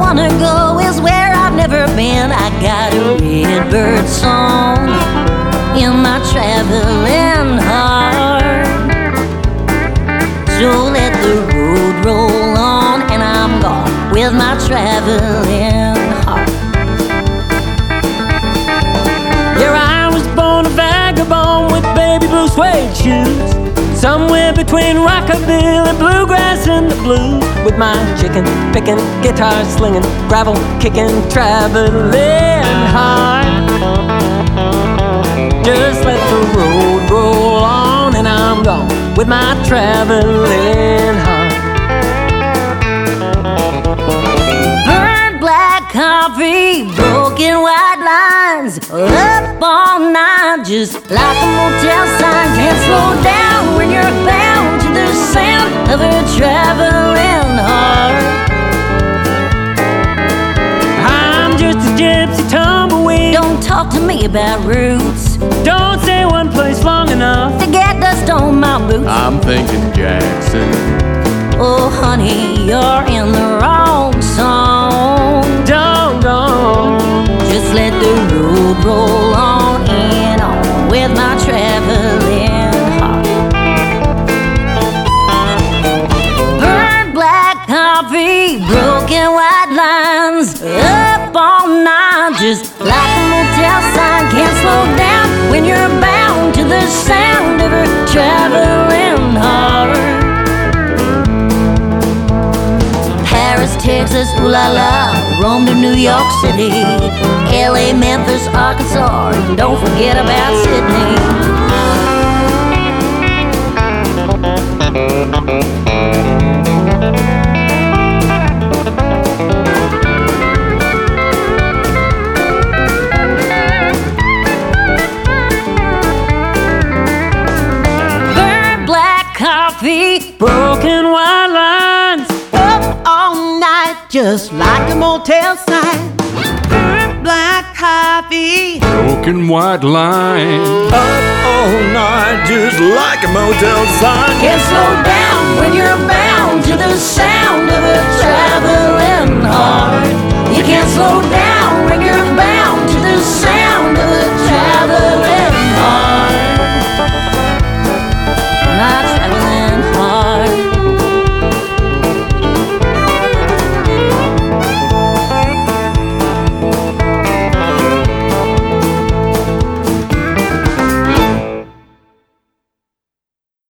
wanna go is where I've never been. I got a redbird song in my traveling heart. So let the road roll on, and I'm gone with my traveling heart. Yeah, I was born a vagabond with baby blue suede shoes, somewhere between rockabilly, bluegrass, and the blues, with my chicken picking, guitar slinging, gravel kicking, traveling hard. Just let the road roll on, and I'm gone with my traveling heart. Burnt black coffee, broken white lines, up all night just like a motel sign. Can't slow down when you're bound to the sound of a traveling heart. I'm just a gypsy tumbleweed. Don't talk to me about roots. Don't stay one place long enough to get dust on my boots. I'm thinking Jackson. Oh honey, you're in the wrong song. Don't go. Just let the road roll on and on with my traveling heart. Burnt black coffee, broken white lines, up all night just like a motel sign. Can't slow down when you're bound to the sound of a traveling heart. Paris, Texas, ooh la la, Rome to New York City, LA, Memphis, Arkansas, and don't forget about Sydney. Burnt black coffee, Broken white lines, Up all night just like a motel sign. Burnt black coffee. Broken white line. Up all night just like a motel sign. can't slow down when you're bound to the sound of a traveling heart.